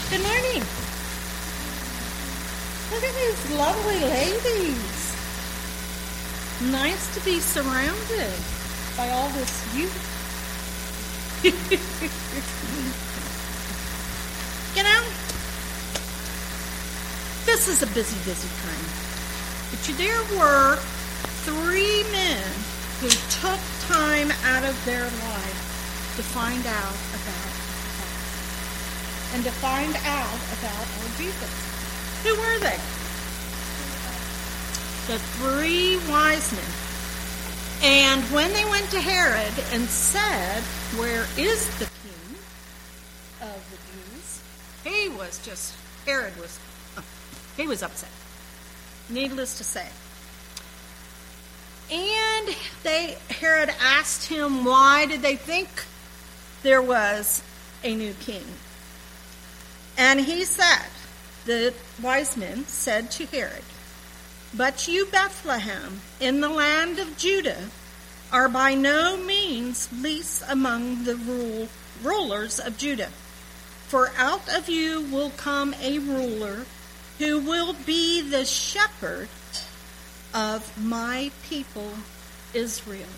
Good morning. Look at these lovely ladies. Nice to be surrounded by all this youth. You know, this is a busy, busy time. But there were 3 men who took time out of their life to find out about God and to find out about our Jesus. Who were they? The 3 wise men. And when they went to Herod and said, "Where is the king of the Jews?" Herod was upset. Needless to say. And Herod asked him, why did they think there was a new king? And he said, the wise men said to Herod, "But you, Bethlehem, in the land of Judah, are by no means least among the rulers of Judah. For out of you will come a ruler who will be the shepherd of my people Israel."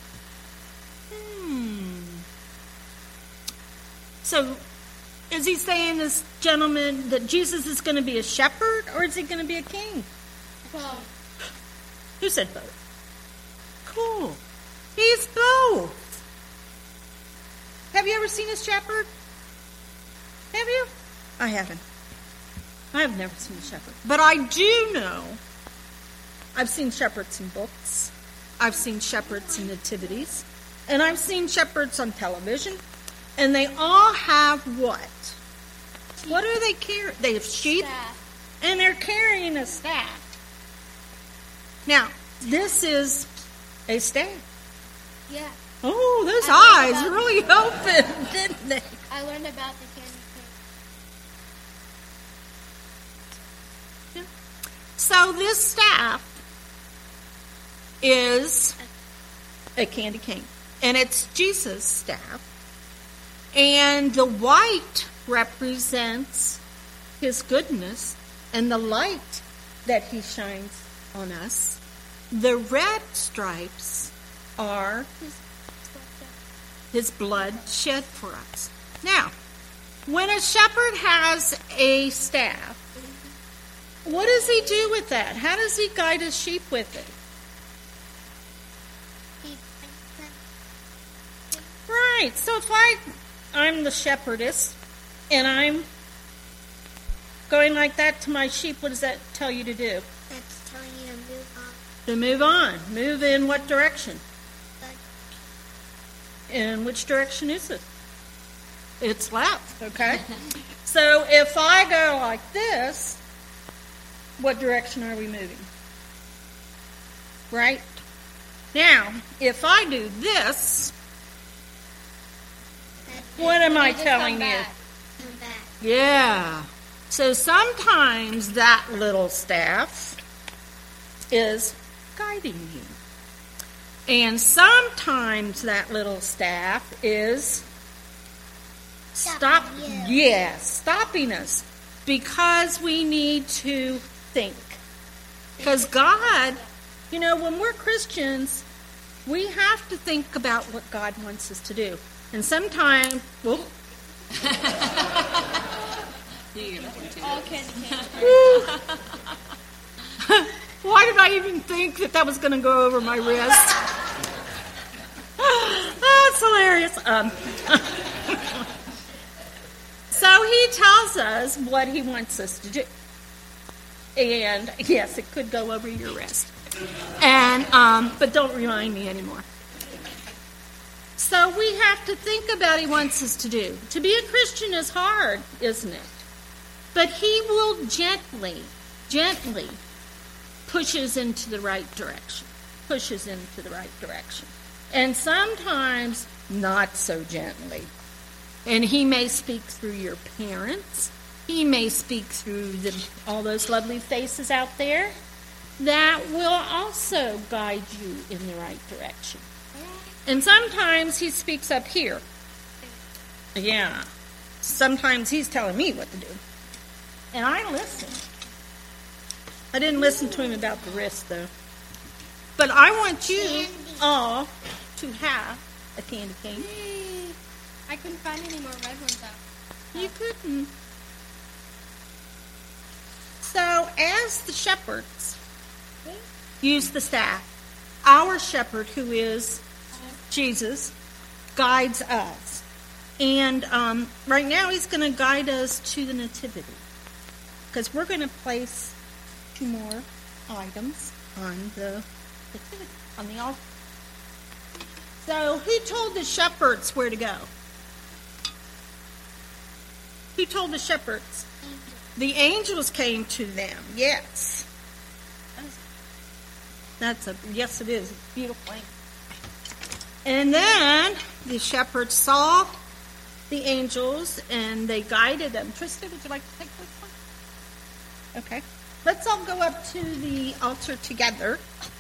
So, is he saying, this gentleman, that Jesus is going to be a shepherd, or is he going to be a king? Both. Who said both? Cool. He's both. Have you ever seen a shepherd? Have you? I haven't. I have never seen a shepherd. But I do know, I've seen shepherds in books. I've seen shepherds in nativities. And I've seen shepherds on television. And they all have what? What do they carry? They have sheep. Staff. And they're carrying a staff. Now, this is a staff. Yeah. Oh, those I eyes really opened, didn't they? I learned about the candy cane. So this staff is a candy cane. And it's Jesus' staff. And the white represents his goodness and the light that he shines on us. The red stripes are his blood shed for us. Now, when a shepherd has a staff, what does he do with that? How does he guide his sheep with it? Right. So if I'm the shepherdess and I'm going like that to my sheep, what does that tell you to do? That's telling you to move on. To move on. Move in what direction? In which direction is it? It's left, okay? So if I go like this, what direction are we moving? Right? Now, if I do this, what am I telling you? Come back. Yeah. So sometimes that little staff is guiding you. And sometimes that little staff is stopping us because we need to think. Because God, when we're Christians, we have to think about what God wants us to do. And sometimes, All candy canes. Why did I even think that was going to go over my wrist? That's hilarious. So he tells us what he wants us to do. And yes, it could go over your wrist. And but don't remind me anymore. So we have to think about what he wants us to do. To be a Christian is hard, isn't it? But he will gently pushes into the right direction. And sometimes not so gently. And he may speak through your parents. He may speak through all those lovely faces out there that will also guide you in the right direction. And sometimes he speaks up here. Yeah. sometimes he's telling me what to do. And I listen. I didn't listen to him about the wrist, though. But I want you all to have a candy cane. I couldn't find any more red ones out. You couldn't. So, as the shepherds use the staff, our shepherd, who is Jesus, guides us. And right now he's going to guide us to the nativity. Because we're going to place 2 more items on the nativity, on the altar. So, who told the shepherds where to go? Who told the shepherds? The angels came to them. Yes. Yes, it is. It's beautiful. And then the shepherds saw the angels and they guided them. Trista, would you like to take this one? Okay. Let's all go up to the altar together.